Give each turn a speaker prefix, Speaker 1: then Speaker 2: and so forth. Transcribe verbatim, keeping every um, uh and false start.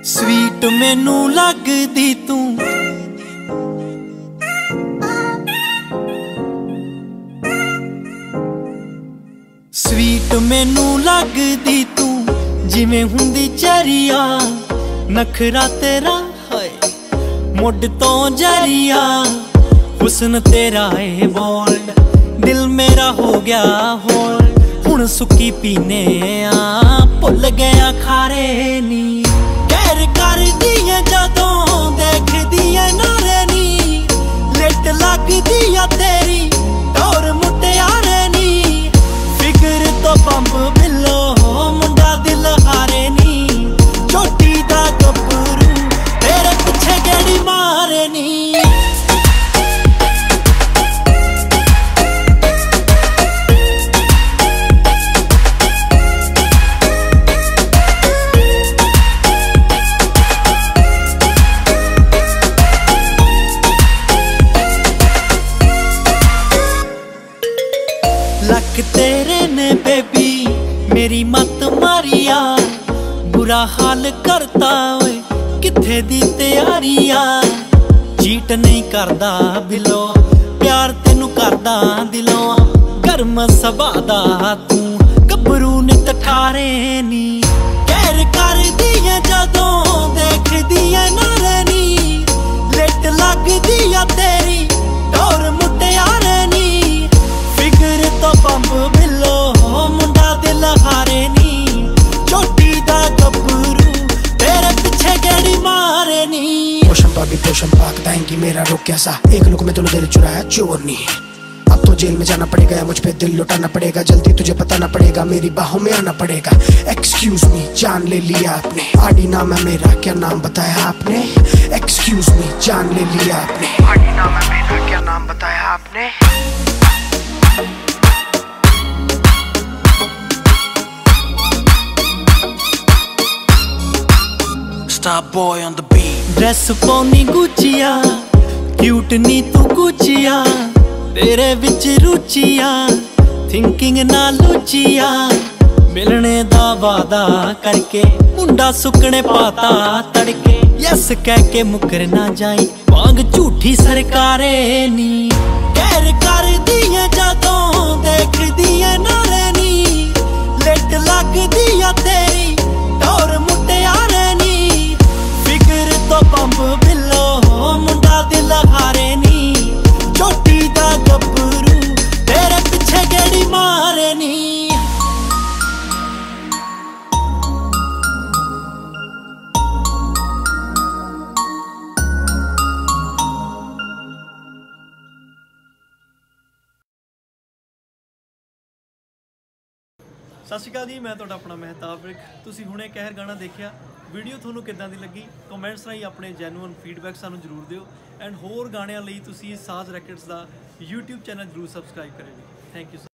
Speaker 1: Sweet मैनू लगदी तू स्वीट मैनू लगदी तू जिवें हुंदी चरिया नखरा तेरा है मुड तो जरिया हुस्न तेरा है बोल्ड दिल मेरा हो गया होल्ड हुण सुक्की पीने आ भुल गया खारे नी कहर कर दिए जदों देखदी है नारे नी लिट लगदी आ तेरी टोर मुटियारे नी फिगर तो बंब बिलो मुंडा दिल हारे नी चोटी दा गब्बरू तेरे पिछे गेड़ी मारे नी लक तेरे ने बेबी मेरी मत मारिया बुरा हाल करता ओए किथे दी तैयारिया चीट नहीं करदा बिलो प्यार तेनू करदा दिलों गर्म सबादा तू गबरू नित ठारे नी कहर कर दिए जदों देखदी है नारे नी लिट लगदी आ तेरी टोर मुटियारे नी फिगर तो बंब बिलो मुंडा दिल हारे नी चोटी दा गब्बरू तेरे पिछे गेड़ी मारे नी
Speaker 2: पोषण पागी पोषण पाक दाएंगी मेरा रुक कैसा एक लुक में तूने दिल चुराया चोर नहीं अब तो जेल में जाना पड़ेगा या मुझ पे दिल लुटाना पड़ेगा जल्दी तुझे बताना पड़ेगा मेरी बाहों में आना पड़ेगा एक्सक्यूज मी जान ले लिया आपने आडी नाम है मेरा क्या नाम बताया आपने एक्सक्यूज मी जान ले लिया आपने आडी नाम है मेरा क्या नाम बताया आपने
Speaker 1: Star boy on the beat dress पौनी गुचिया क्यूट नी तू गुचिया तेरे विच रुचिया थिंकिंग ना लुचिया मिलने दा वादा करके मुंडा सुकने पाता तड़के यस कह के मुकर ना जाई वांग झूठी सरकारे नी कहर कर दिए जदों देखदी है नारे नी लिट लगदी आ तेरी टोर मुटियारे नी फिगर तो बंब बिलो मुंडा दिल हारे नी चोटी दा गब्बरू तेरे पिछे गेड़ी मारे नी सत श्री अकाल जी मैं तुहाडा अपना महताब विर्क तुसीं हुणे कहर गाना देखिया वीडियो तुहानूं किद्दां दी लगी कमेंट्स राहीं अपने जैनुअन फीडबैक सानूं जरूर दिओ एंड होर गाणिਆਂ ਲਈ ਤੁਸੀਂ साज रैकेट्स ਦਾ यूट्यूब चैनल जरूर सबसक्राइब करें थैंक यू।